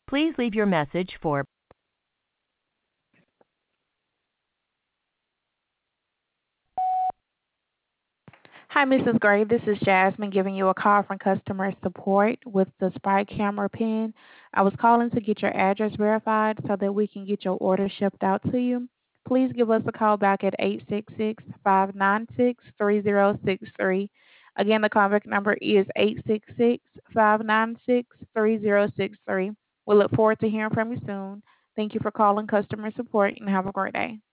Please leave your message for Hi, Mrs. Gray. This is Jasmine giving you a call from customer support with the Spy Camera pin. I was calling to get your address verified so that we can get your order shipped out to you. Please give us a call back at 866-596-3063. Again, the contact number is 866-596-3063. We look forward to hearing from you soon. Thank you for calling customer support and have a great day.